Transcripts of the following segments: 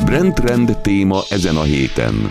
Brand téma ezen a héten.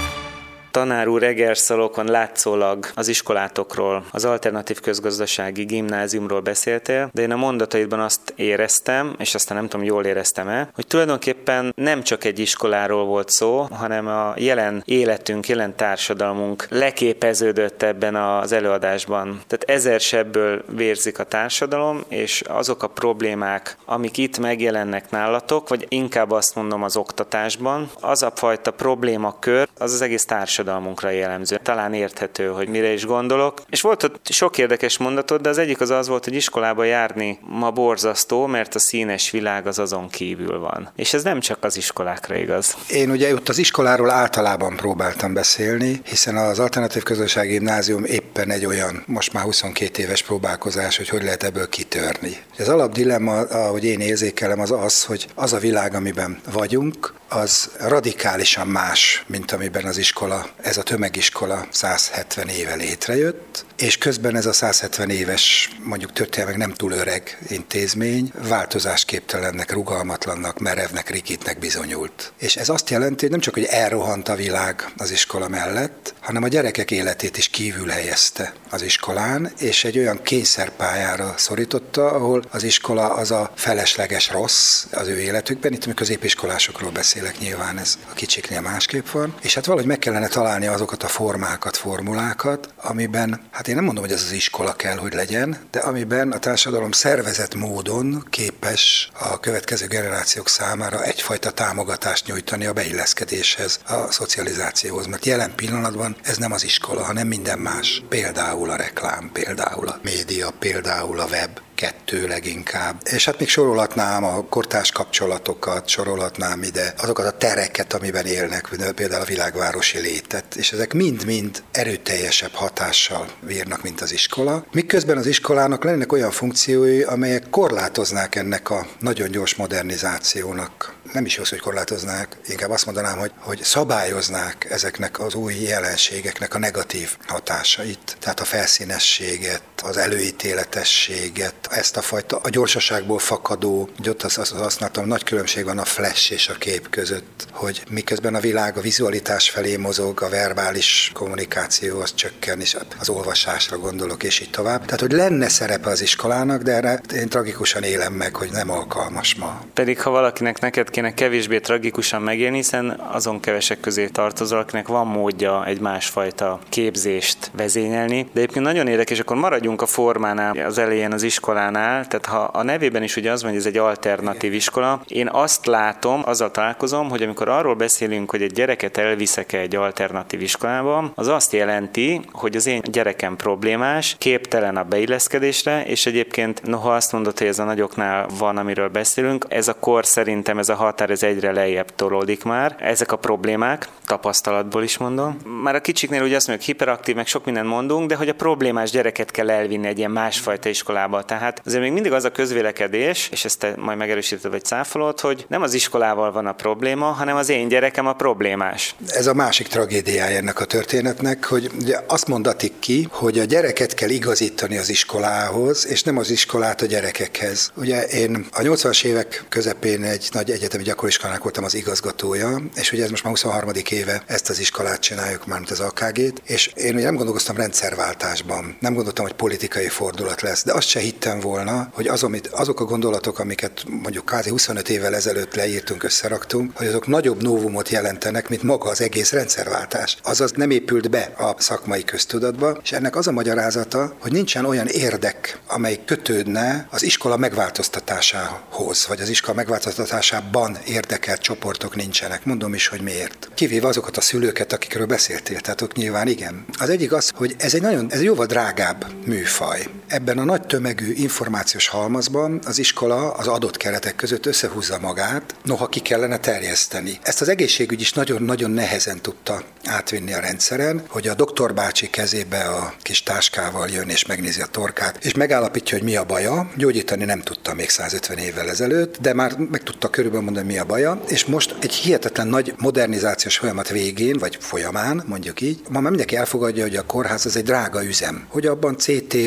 Tanár úr Egerszalókon látszólag az iskolátokról, az alternatív közgazdasági gimnáziumról beszéltél, de én a mondataidban azt éreztem, és aztán nem tudom, jól éreztem-e, hogy tulajdonképpen nem csak egy iskoláról volt szó, hanem a jelen életünk, jelen társadalmunk leképeződött ebben az előadásban. Tehát ezersebből vérzik a társadalom, és azok a problémák, amik itt megjelennek nálatok, vagy inkább azt mondom az oktatásban, az a fajta problémakör, az egész társadalmunkra jellemző. Talán érthető, hogy mire is gondolok. És volt ott sok érdekes mondatod, de az egyik az volt, hogy iskolába járni ma borzasztó, mert a színes világ az azon kívül van. És ez nem csak az iskolákra igaz. Én ugye ott az iskoláról általában próbáltam beszélni, hiszen az Alternatív Közösségi Gimnázium éppen egy olyan, most már 22 éves próbálkozás, hogy lehet ebből kitörni. Az alapdilemma, ahogy én érzékelem, az, hogy az a világ, amiben vagyunk, az radikálisan más, mint amiben az iskola, ez a tömegiskola 170 éve létrejött, és közben ez a 170 éves, mondjuk történelmek nem túl öreg intézmény változásképtelennek, rugalmatlannak, merevnek, rikítnek bizonyult. És ez azt jelenti, hogy nem csak, hogy elrohant a világ az iskola mellett, hanem a gyerekek életét is kívül helyezte az iskolán, és egy olyan kényszerpályára szorította, ahol az iskola az a felesleges rossz az ő életükben. Itt a középiskolásokról beszélek, nyilván ez a kicsiknél másképp van. És hát valahogy meg kellene találni azokat a formákat, formulákat, amiben, hát én nem mondom, hogy ez az iskola kell, hogy legyen, de amiben a társadalom szervezett módon képes a következő generációk számára egyfajta támogatást nyújtani a beilleszkedéshez, a szocializációhoz. Mert jelen pillanatban ez nem az iskola, hanem minden más. Például a reklám, például a média, például a web. 2 leginkább. És hát még sorolhatnám a kortárs kapcsolatokat, sorolhatnám ide azokat a tereket, amiben élnek, például a világvárosi létet, és ezek mind-mind erőteljesebb hatással bírnak, mint az iskola. Miközben az iskolának lennek olyan funkciói, amelyek korlátoznák ennek a nagyon gyors modernizációnak. Nem is jó, hogy korlátoznák, inkább azt mondanám, hogy szabályoznák ezeknek az új jelenségeknek a negatív hatásait. Tehát a felszínességet, az előítéletességet, ezt a fajta, a gyorsaságból fakadó, hogy ott azt használtam, nagy különbség van a flash és a kép között, hogy miközben a világ a vizualitás felé mozog, a verbális kommunikáció az csökken, és az olvasásra gondolok, és így tovább. Tehát, hogy lenne szerepe az iskolának, de erre én tragikusan élem meg, hogy nem alkalmas ma. Pedig ha valakinek neked kéne kevésbé tragikusan megélni, hiszen azon kevesek közé tartozol, akinek van módja egy másfajta képzést vezényelni. De egyébként nagyon érdekes, akkor maradjunk a formánál, az elején az iskolánál, tehát ha a nevében is ugye az van, hogy ez egy alternatív iskola, én azt látom, azzal találkozom, hogy amikor arról beszélünk, hogy egy gyereket elviszek egy alternatív iskolába, az azt jelenti, hogy az én gyerekem problémás, képtelen a beilleszkedésre, és egyébként noha azt mondod, hogy ez a nagyoknál van, amiről beszélünk, ez a kor szerintem ez a határ, ez egyre lejjebb tolódik már. Ezek a problémák, tapasztalatból is mondom. Már a kicsiknél ugye azt mondjuk hiperaktív, meg sok mindent mondunk, de hogy a problémás gyereket kell elvinni egy ilyen másfajta iskolába. Tehát azért még mindig az a közvélekedés, és ezt te majd megerősíted vagy cáfolod, hogy nem az iskolával van a probléma, hanem az én gyerekem a problémás. Ez a másik tragédiája ennek a történetnek, hogy ugye azt mondatik ki, hogy a gyereket kell igazítani az iskolához, és nem az iskolát a gyerekekhez. Ugye én a 80-as évek közepén egy nagy egyetemi gyakoriskolának voltam az igazgatója, és ugye ez most már 23. éve ezt az iskolát csináljuk, mármint az AKG-t, és én ugye nem gondolkoztam rendszerváltásban, nem gondoltam, hogy politikai fordulat lesz, de azt se hittem volna, hogy azok a gondolatok, amiket mondjuk kvázi 25 évvel ezelőtt leírtunk, összeraktunk, hogy azok nagyobb novumot jelentenek, mint maga az egész rendszerváltás. Azaz nem épült be a szakmai köztudatba, és ennek az a magyarázata, hogy nincsen olyan érdek, amely kötődne az iskola megváltoztatásához, vagy az iskola megváltoztatásában érdekelt csoportok nincsenek. Mondom is, hogy miért. Kivéve azokat a szülőket, akikről beszéltél, tehát ott nyilván igen. Az egyik az, hogy ez egy jóval drágább műfaj. Ebben a nagy tömegű információs halmazban az iskola az adott keretek között összehúzza magát, noha ki kellene terjeszteni. Ezt az egészségügy is nagyon-nagyon nehezen tudta átvinni a rendszeren, hogy a doktor bácsi kezébe a kis táskával jön és megnézi a torkát, és megállapítja, hogy mi a baja. Gyógyítani nem tudta még 150 évvel ezelőtt, de már meg tudta körülbelül mondani, mi a baja, és most egy hihetetlen nagy modernizációs folyamat végén, vagy folyamán, mondjuk így, ma már mindenki elfogadja, hogy a kórház az egy drága üzem, hogy abban CT van,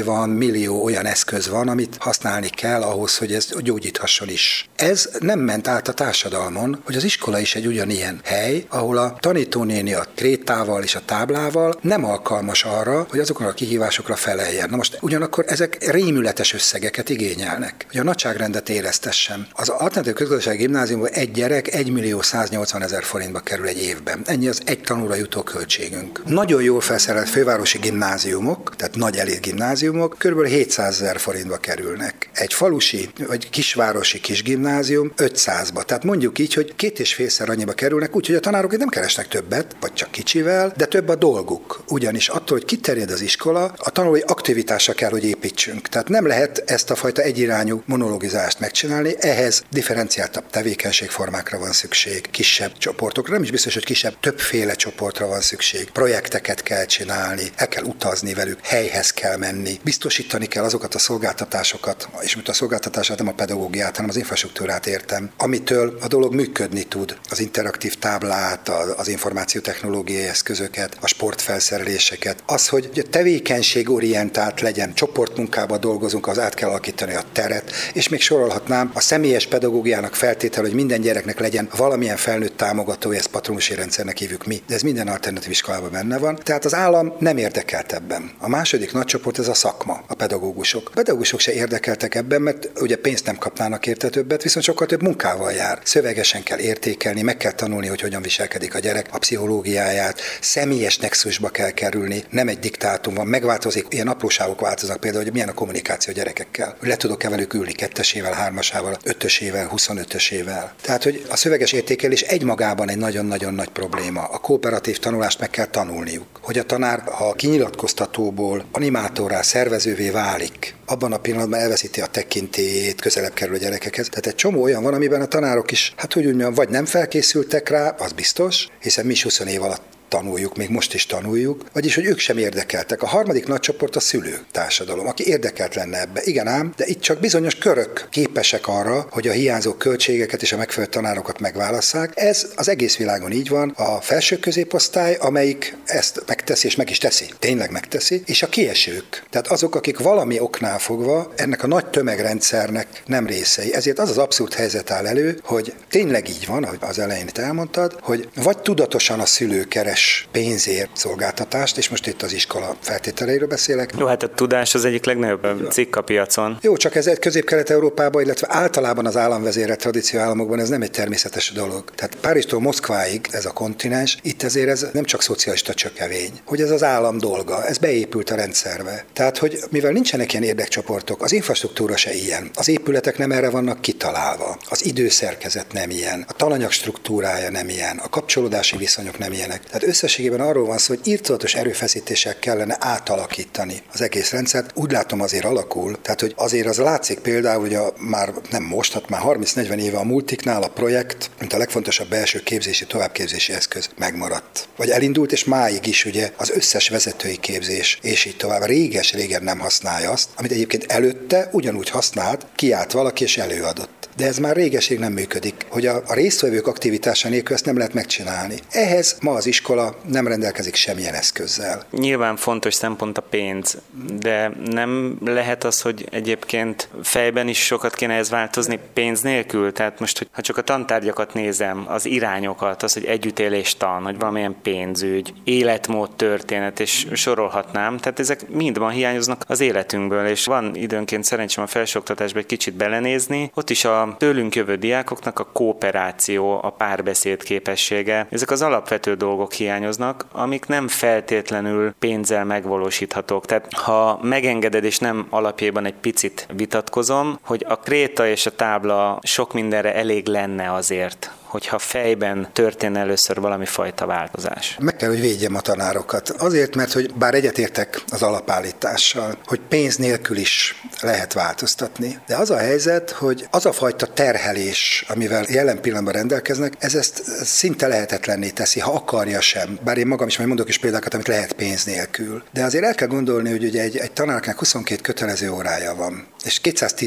millió olyan eszköz van, amit használni kell ahhoz, hogy ez gyógyíthasson is. Ez nem ment át a társadalmon, hogy az iskola is egy ugyanilyen hely, ahol a tanítónéni a krétával és a táblával nem alkalmas arra, hogy azokon a kihívásokra feleljen. Na most ugyanakkor ezek rémületes összegeket igényelnek, hogy a nagyságrendet éreztessem. Az alternatív közgazdasági gimnáziumban egy gyerek 1.180.000 forintba kerül egy évben. Ennyi az egy tanulóra jutó költségünk. Nagyon jól felszerelt fővárosi gimnáziumok, tehát nagy elit gimnáziumok kb. 700.000 forintba kerülnek. Egy falusi vagy kisvárosi kisgimnázium 500-ba. Tehát mondjuk így, hogy 2,5-szer annyiba kerülnek, úgyhogy a tanárok nem keresnek többet, vagy csak kicsivel, de több a dolguk. Ugyanis attól, hogy kiterjed az iskola, a tanulói aktivitásra kell, hogy építsünk. Tehát nem lehet ezt a fajta egyirányú monologizást megcsinálni, ehhez differenciáltabb tevékenységformákra van szükség, kisebb csoportokra, nem is biztos, hogy kisebb, többféle csoportra van szükség. Projekteket kell csinálni, el kell utazni velük, helyhez kell menni, biztosítani kell azokat a szolgáltatásokat, és mint a szolgáltatását nem a pedagógiát, hanem az infrastruktúrát értem, amitől a dolog működni tud. Az interaktív táblát, az információtechnológiai eszközöket, a sportfelszereléseket. Az, hogy tevékenységorientált legyen, csoportmunkába dolgozunk, az át kell alakítani a teret, és még sorolhatnám, a személyes pedagógiának feltétel, hogy minden gyereknek legyen valamilyen felnőtt támogatója, ezt patronusi rendszernek hívjuk mi, de ez minden alternatív iskolában benne van. Tehát az állam nem érdekelt ebben. A második nagy csoport ez a szakma, a pedagógusok. A pedagógusok se érdekeltek ebben, mert ugye pénzt nem kapnának érte többet, viszont sokkal több munkával jár. Szövegesen kell értékelni, meg kell tanulni, hogy hogyan viselkedik a gyerek, a pszichológiáját, személyes nexusba kell kerülni, nem egy diktátum van, megváltozik, ilyen apróságok változnak például, hogy milyen a kommunikáció a gyerekekkel. Hogy le tudok-e velük ülni 2-esével, 3-asával, 5-ösével, 25-ösével. Tehát, hogy a szöveges értékelés egymagában egy nagyon-nagyon nagy probléma. A kooperatív tanulást meg kell tanulniuk. Hogy a tanár, ha kinyilatkoztatóból animátorrá, szervezővé válik, abban a pillanatban elveszíti a tekintélyét, közelebb kerül a gyerekekhez. Tehát egy csomó olyan van, amiben a tanárok is, hát hogy úgy mondjam, vagy nem felkészültek rá, az biztos, hiszen mi is 20 év alatt tanuljuk, még most is tanuljuk, vagyis, hogy ők sem érdekeltek. A harmadik nagy csoport a szülő társadalom, aki érdekelt lenne ebbe. Igen ám, de itt csak bizonyos körök képesek arra, hogy a hiányzó költségeket és a megfelelő tanárokat megválasszák. Ez az egész világon így van. A felső középosztály, amelyik ezt megteszi, és meg is teszi, tényleg megteszi, és a kiesők. Tehát azok, akik valami oknál fogva ennek a nagy tömegrendszernek nem részei. Ezért az abszurd helyzet áll elő, hogy tényleg így van, ahogy az elején itt elmondtad, hogy vagy tudatosan a szülő keres pénzért szolgáltatást, és most itt az iskola feltételeiről beszélek. Jó, hát a tudás az egyik legnagyobb cikk a piacon. Jó, csak ez Közép-Kelet-Európában, illetve általában az államvezérelt tradíció államokban ez nem egy természetes dolog. Tehát Párizstól Moszkváig ez a kontinens, itt ezért ez nem csak szocialista csökevény, hogy ez az állam dolga, ez beépült a rendszerbe. Tehát, hogy mivel nincsenek ilyen érdekcsoportok, az infrastruktúra se ilyen, az épületek nem erre vannak kitalálva, az időszerkezet nem ilyen, a tananyag struktúrája nem ilyen, a kapcsolódási viszonyok nem ilyenek. Tehát összességében arról van szó, hogy irtózatos erőfeszítéssel kellene átalakítani az egész rendszert. Úgy látom azért alakul, tehát hogy azért az látszik például, hogy már nem most, hát már 30-40 éve a multiknál a projekt, mint a legfontosabb belső képzési, továbbképzési eszköz megmaradt. Vagy elindult, és máig is ugye az összes vezetői képzés, és így tovább régen nem használja azt, amit egyébként előtte ugyanúgy használt, kiállt valaki és előadott. De ez már régeség nem működik, hogy a résztvevők aktivitása nélkül ezt nem lehet megcsinálni. Ehhez ma az iskola nem rendelkezik semmilyen eszközzel. Nyilván fontos szempont a pénz, de nem lehet az, hogy egyébként fejben is sokat kéne ez változni pénz nélkül? Tehát most, ha csak a tantárgyakat nézem, az irányokat, az, hogy együttéléstan, hogy valamilyen pénzügy, életmód történet, és sorolhatnám, tehát ezek mind ma hiányoznak az életünkből, és van időnként szerencsém a felsőoktatásba egy kicsit belenézni, ott is a tőlünk jövő diákoknak a kooperáció, a párbeszéd képessége, ezek az alapvető dolgok hiányoznak, amik nem feltétlenül pénzzel megvalósíthatók. Tehát ha megengeded, és nem alapjában egy picit vitatkozom, hogy a kréta és a tábla sok mindenre elég lenne azért, hogyha fejben történne először valami fajta változás. Meg kell, hogy védjem a tanárokat. Azért, mert hogy bár egyetértek az alapállítással, hogy pénz nélkül is lehet változtatni. De az a helyzet, hogy az a fajta terhelés, amivel jelen pillanatban rendelkeznek, ez ezt szinte lehetetlenné teszi, ha akarja sem. Bár én magam is majd mondok is példákat, amit lehet pénz nélkül. De azért el kell gondolni, hogy ugye egy tanárnak 22 kötelező órája van, és 210 gyereket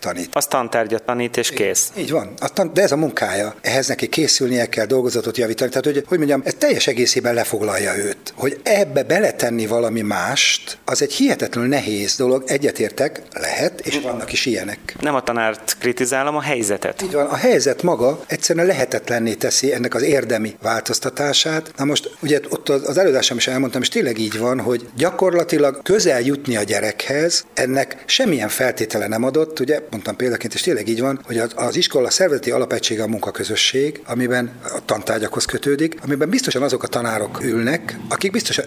tanít. Az tantárgyat tanít, és kész. Így van, de ez a munkája. Ehhez neki készülnie kell, dolgozatot javítani. Tehát, hogy mondjam, ez teljes egészében lefoglalja őt. Hogy ebbe beletenni valami mást, az egy hihetetlenül nehéz dolog. Egyetértek, lehet, és vannak is ilyenek. Nem a tanárt kritizálom, a helyzetet. Így van, a helyzet maga egyszerűen lehetetlenné teszi ennek az érdemi változtatását. Na most, ugye ott az előadásom is elmondtam, és tényleg így van, hogy gyakorlatilag közel jutni a gyerekhez, ennek semmilyen feltétele nem adott, ugye, mondtam példaként, és tényleg így van, hogy az iskola szervezeti alapegysége a munkaközösség, amiben a tantárgyakhoz kötődik, amiben biztosan azok a tanárok ülnek, akik biztosan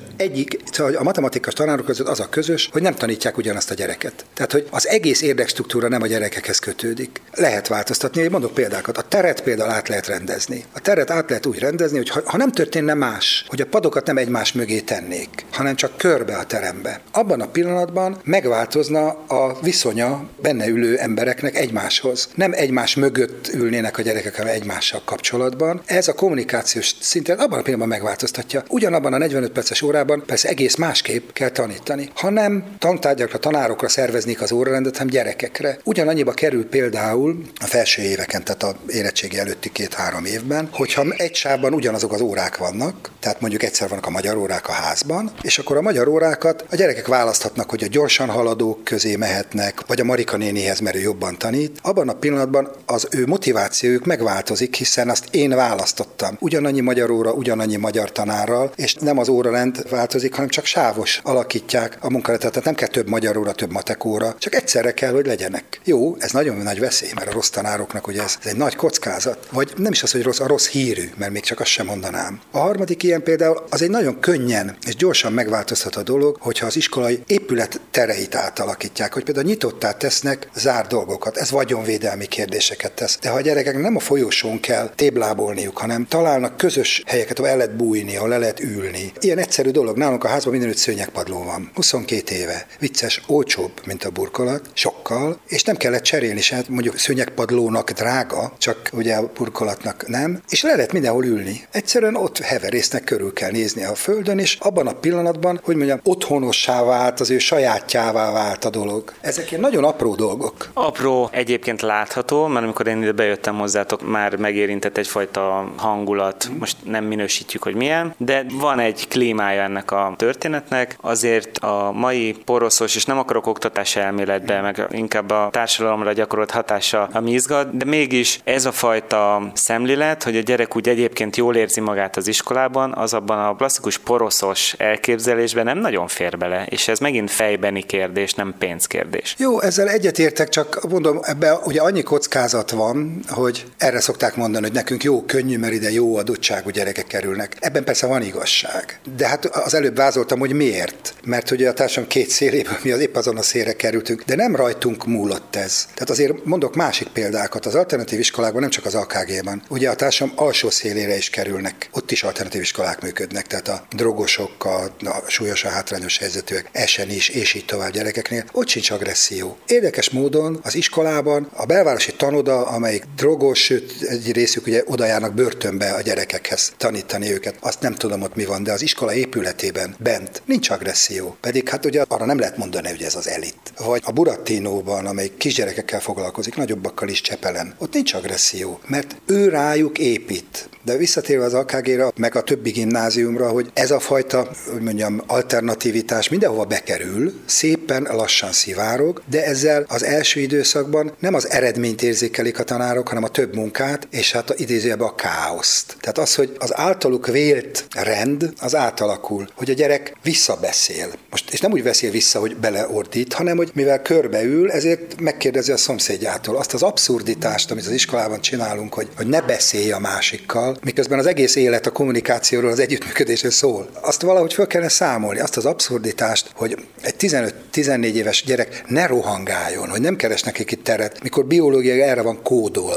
a matematikas tanárok között az a közös, hogy nem tanítják ugyanazt a gyereket. Tehát, hogy az egész érdekstruktúra nem a gyerekekhez kötődik. Lehet változtatni, mondok példákat. A teret például át lehet rendezni. A teret át lehet úgy rendezni, hogy ha nem történne más, hogy a padokat nem egymás mögé tennék, hanem csak körbe a terembe. Abban a pillanatban megváltozna a viszonya benne ülő embereknek egymáshoz. Nem egymás mögött ülnének a gyerekek, hanem egymással kapcsolatban. Ez a kommunikációs szinten abban a pillanatban megváltoztatja. Ugyanabban a 45 perces órában persze egész másképp kell tanítani. Ha nem tantárgyakra, tanárokra szerveznék az órarendet, hanem gyerekekre. Ugyanannyiba kerül például a felső éveken, tehát a érettségi előtti 2-3 évben, hogyha egy sávban ugyanazok az órák vannak, tehát mondjuk egyszer vannak a magyar órák a házban, és akkor a magyar órákat a gyerekek választhatnak, hogy a gyorsan haladók közé mehetnek, vagy a Marika nénihez, mert ő jobban tanít. Abban a pillanatban az ő motivációjuk megváltozik, hiszen azt én választottam. Ugyanannyi magyar óra, ugyanannyi magyar tanárral, és nem az órarend változik, hanem csak sávos alakítják a munkarendet. Tehát nem kell több magyar óra, több matek óra, csak egyszerre kell, hogy legyenek. Jó, ez nagyon nagy veszély, mert a rossz tanároknak ugye ez egy nagy kockázat. Vagy nem is az, hogy rossz, a rossz hírű, mert még csak azt sem mondanám. A harmadik ilyen például az egy nagyon könnyen és gyorsan megváltozható dolog, hogyha az iskolai épület tereit átalakítják, hogy például nyitottá tesznek zárt dolgokat. Ez vagyonvédelmi kérdéseket tesz. De ha a gyerekek nem a folyosón kell téblábolniuk, hanem találnak közös helyeket, ahol el lehet bújni, ahol le lehet ülni. Ilyen egyszerű dolog. Nálunk a házban mindenütt szőnyegpadló van. 22 éve. Vicces, olcsóbb, mint a burkolat, sokkal, és nem kellett cserélni se, mondjuk szőnyegpadlónak drága, csak ugye a burkolatnak nem, és le lehet mindenhol ülni. Egyszerűen ott heverésznek, körül kell nézni a földön, és abban a pillanatban, hogy mondjam, otthonossá vált, az ő sajátjává vált a dolog. Ezek ilyen nagyon apró dolgok. Apró, egyébként látható, mert amikor én ide bejöttem hozzátok, már megérintett egyfajta hangulat, most nem minősítjük, hogy milyen, de van egy klímája ennek a történetnek, azért a mai poroszos, és nem akarok oktatás elméletbe, meg inkább a társadalomra gyakorolt hatása, ami izgat, de mégis ez a fajta szemlélet, hogy a gyerek úgy egyébként jól érzi magát az iskolában, az abban a klasszikus poroszos elképzelésben nem nagyon fér bele, és ez megint fejbeni kérdés, nem pénzkérdés. Jó, ezzel egyetértek, csak mondom, ebben ugye annyi kockázat van, hogy erre szokták mondani, hogy nekünk jó, könnyű, mert ide jó adottságú gyerekek kerülnek. Ebben persze van igazság. De hát az előbb vázoltam, hogy miért. Mert ugye a társadalom két széléből mi épp azon a szélre kerültünk, de nem rajtunk múlott ez. Tehát azért mondok másik példákat. Az alternatív iskolákban, nem csak az AKG-ban, ugye a társadalom alsó szélére is kerülnek. Ott is alternatív iskolák működnek, tehát a drogosok, a súlyosan hátrányos helyzetűek, esen is, és így tovább gyerekeknél. Ott sincs agresszió. Érdekes módon az iskolában a belvárosi tanoda, amelyik drogos, sőt egy részük ugye oda járnak börtönbe a gyerekekhez tanítani őket. Azt nem tudom ott mi van, de az iskola épületében bent nincs agresszió. Pedig hát ugye arra nem lehet mondani, hogy ez az elit. Vagy a Burattinóban, amelyik kisgyerekekkel foglalkozik, nagyobbakkal is Csepelen, ott nincs agresszió, mert ő rájuk épít. De visszatérve az AKG-ra, meg a többi gimnáziumra, hogy ez a fajta, hogy mondjam, alternativitás mindenhova bekerül, szépen lassan szivárog, de ezzel az első időszakban nem az eredményt érzékelik a tanárok, hanem a több munkát, és hát idézőjelben a káoszt. Tehát az, hogy az általuk vélt rend, az átalakul, hogy a gyerek visszabeszél. Most, és nem úgy beszél vissza, hogy beleordít, hanem hogy mivel körbeül, ezért megkérdezi a szomszédjától azt az abszurditást, amit az iskolában csinálunk, hogy ne beszélj a másikkal, miközben az egész élet a kommunikációról, az együttműködésről szól. Azt valahogy föl kellene számolni, azt az abszurditást, hogy egy 15-14 éves gyerek ne rohangáljon, hogy nem keres nekik itt teret, mikor biológiai erre van kódolva,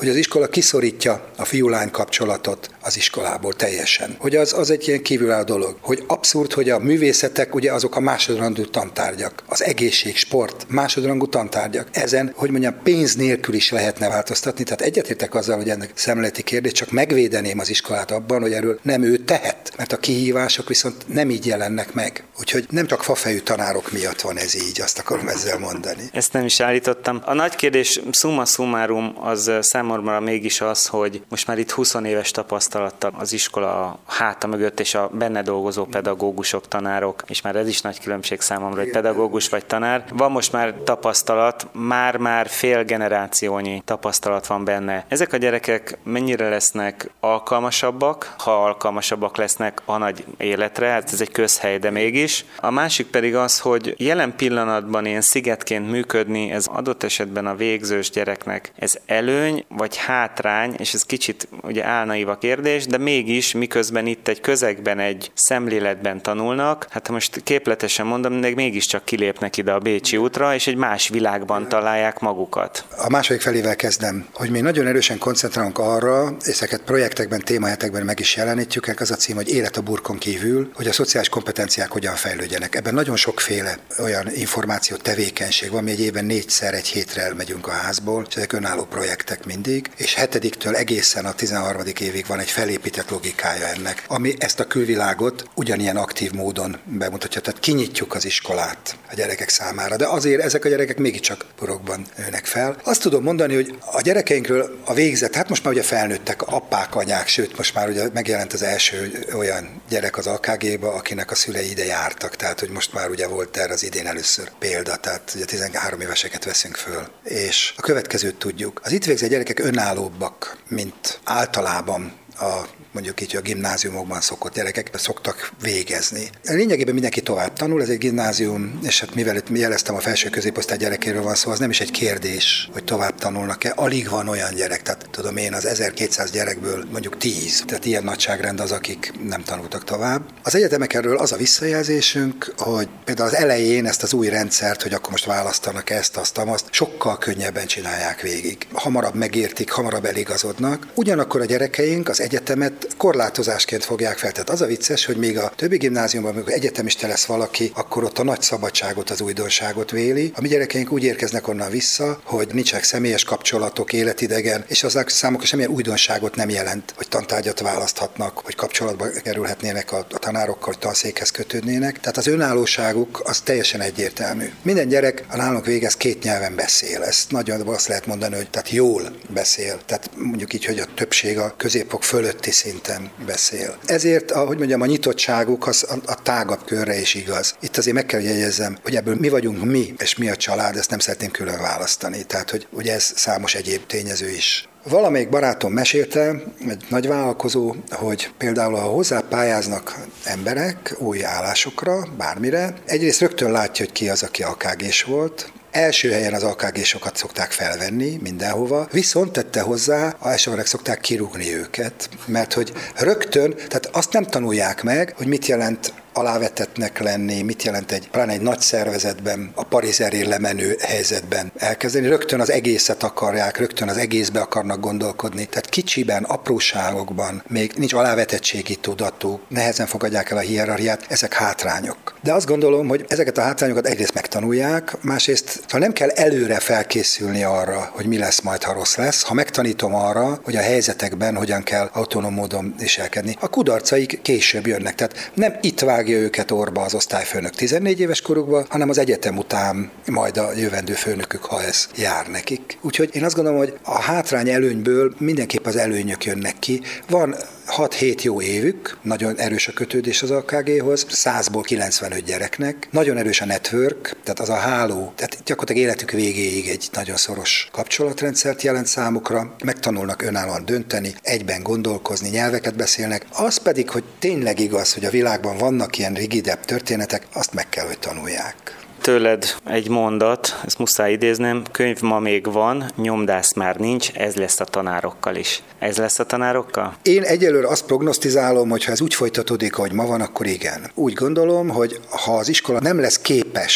hogy az iskola kiszorítja a fiú-lány kapcsolatot az iskolából teljesen. Hogy az egy ilyen kívülálló dolog. Hogy abszurd, hogy a művészetek ugye azok a másodrangú tantárgyak. Az egészség, sport másodrangú tantárgyak. Ezen, hogy mondjam, pénz nélkül is lehetne változtatni. Tehát egyetértek azzal, hogy ennek szemléleti kérdés, csak megvédeném az iskolát abban, hogy erről nem ő tehet, mert a kihívások viszont nem így jelennek meg. Úgyhogy nem csak fafejű tanárok miatt van ez így, azt akarom ezzel mondani. Ezt nem is állítottam. A nagy kérdés summa summarum az számomra mégis az, hogy most már itt 20 éves tapasztalattal az iskola háta mögött és a benne dolgozó pedagógusok, tanárok, és már ez is nagy különbség számomra, hogy pedagógus vagy tanár. Van most már tapasztalat, már fél generációnyi tapasztalat van benne. Ezek a gyerekek mennyire lesznek alkalmasabbak, ha alkalmasabbak lesznek a nagy életre, hát ez egy közhely, de mégis. A másik pedig az, hogy jelen pillanatban én szigetként működni, ez adott esetben a végzős gyereknek ez előny vagy hátrány, és ez kicsit ugye álnaív a kérdés, de mégis miközben itt egy közegben, egy szemléletben tanulnak, hát ha most képletesen mondom, de mégiscsak kilépnek ide a Bécsi útra, és egy más világban találják magukat. A második felével kezdem, hogy mi nagyon erősen koncentrálunk arra, és ezeket projektekben, témahetekben meg is jelenítjük, az a cím, hogy élet a burkon kívül, hogy a szociális kompetenciák hogyan fejlődjenek. Ebben nagyon sokféle olyan információ, tevékenység van, mi egy évben 4-szer egy hétre elmegyünk a házból, és ezek önálló projektek mindig, és 7-től egészen a 13. évig van egy felépített logikája ennek, ami ezt a külvilágot ugyanilyen aktív módon bemutatja, tehát kinyitjuk az iskolát a gyerekek számára, de azért ezek a gyerekek mégiscsak burokban nőnek fel. Azt tudom mondani, hogy a gyerekeinkről a végzet, hát most már ugye felnőttek apák, anyák, sőt most már ugye megjelent az első olyan gyerek az AKG-ba, akinek a szülei ide jártak, tehát hogy most már ugye volt erre az idén először példa, tehát ugye 13 éveseket veszünk föl. És a következőt tudjuk. Az itt végzett gyerekek önállóbbak, mint általában mondjuk így a gimnáziumokban szokott gyerekek szoktak végezni. Lényegében mindenki tovább tanul, ez egy gimnázium, és hát mivel itt jeleztem, a felső középosztály gyerekéről van szó, az nem is egy kérdés, hogy tovább tanulnak-e. Alig van olyan gyerek, tehát tudom én, az 1200 gyerekből mondjuk 10, tehát ilyen nagyságrend az, akik nem tanultak tovább. Az egyetemekről az a visszajelzésünk, hogy például az elején ezt az új rendszert, hogy akkor most választanak ezt, azt, sokkal könnyebben csinálják végig. Hamarabb megértik, hamarabb eligazodnak. Ugyanakkor a gyerekeink az egyetemet korlátozásként fogják fel. Tehát az a vicces, hogy még a többi gimnáziumban, amikor egyetemista lesz valaki, akkor ott a nagy szabadságot, az újdonságot véli. A mi gyerekeink úgy érkeznek onnan vissza, hogy nincsenek személyes kapcsolatok, életidegen, és az számukra semmilyen újdonságot nem jelent, hogy tantárgyat választhatnak, hogy kapcsolatba kerülhetnének a tanárokkal, hogy tanszékhez kötődnének. Tehát az önállóságuk az teljesen egyértelmű. Minden gyerek a nálunk végez 2 nyelven beszél. Ezt nagyon azt lehet mondani, hogy tehát jól beszél. Tehát mondjuk így, hogy a többség a középfok fölötti szinten beszél. Ezért, ahogy mondjam, a nyitottságuk az a tágabb körre is igaz. Itt azért meg kell, hogy jegyezzem, hogy ebből mi vagyunk mi, és mi a család, ezt nem szeretném külön választani. Tehát, hogy ugye ez számos egyéb tényező is. Valamelyik barátom mesélte, egy nagy vállalkozó, hogy például ha hozzá pályáznak emberek új állásokra, bármire, egyrészt rögtön látja, hogy ki az, aki AKG-s volt. Első helyen az AKG-sokat szokták felvenni mindenhova, viszont tette hozzá, a elsősorban szokták kirúgni őket, mert hogy rögtön, tehát azt nem tanulják meg, hogy mit jelent alávetettnek lenni, mit jelent pláne egy nagy szervezetben, a parizerén lemenő helyzetben elkezdeni. Rögtön az egészet akarják, rögtön az egészbe akarnak gondolkodni. Tehát kicsiben, apróságokban, még nincs alávetettségi tudatú, nehezen fogadják el a hierarchiát, ezek hátrányok. De azt gondolom, hogy ezeket a hátrányokat egyrészt megtanulják, másrészt nem kell előre felkészülni arra, hogy mi lesz majd, ha rossz lesz, ha megtanítom arra, hogy a helyzetekben hogyan kell autonóm módon viselkedni. A kudarcaik később jönnek, tehát nem itt vágja őket orba az osztályfőnök 14 éves korukban, hanem az egyetem után majd a jövendő főnökük, ha ez jár nekik. Úgyhogy én azt gondolom, hogy a hátrány előnyből mindenképp az előnyök jönnek ki. Van 6-7 jó évük, nagyon erős a kötődés az AKG-hoz, 100-ból 95 gyereknek, nagyon erős a network, tehát az a háló, tehát gyakorlatilag életük végéig egy nagyon szoros kapcsolatrendszert jelent számukra, megtanulnak önállóan dönteni, egyben gondolkozni, nyelveket beszélnek, az pedig, hogy tényleg igaz, hogy a világban vannak ilyen rigidebb történetek, azt meg kell, hogy tanulják. Tőled egy mondat, ezt muszáj idéznem, könyv ma még van, nyomdász már nincs, ez lesz a tanárokkal is. Ez lesz a tanárokkal? Én egyelőre azt prognosztizálom, hogy ha ez úgy folytatódik, ahogy ma van, akkor igen. Úgy gondolom, hogy ha az iskola nem lesz képes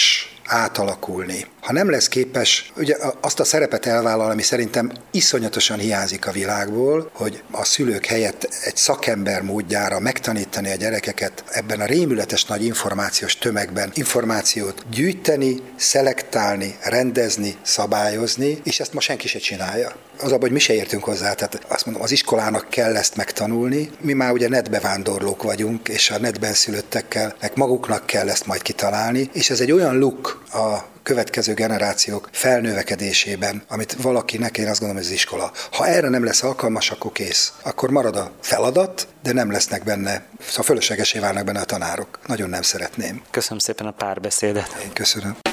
átalakulni, ha nem lesz képes ugye azt a szerepet elvállal, ami szerintem iszonyatosan hiányzik a világból, hogy a szülők helyett egy szakember módjára megtanítani a gyerekeket ebben a rémületes nagy információs tömegben információt gyűjteni, szelektálni, rendezni, szabályozni, és ezt ma senki se csinálja. Az abban, hogy mi se értünk hozzá, tehát azt mondom, az iskolának kell ezt megtanulni, mi már ugye netbevándorlók vagyunk, és a netben szülöttekkel, meg maguknak kell ezt majd kitalálni, és ez egy olyan luk a következő generációk felnövekedésében, amit valakinek, én azt gondolom, hogy az iskola. Ha erre nem lesz alkalmas, akkor kész. Akkor marad a feladat, de nem lesznek benne, szóval fölöslegesé válnak benne a tanárok. Nagyon nem szeretném. Köszönöm szépen a párbeszédet. Én köszönöm.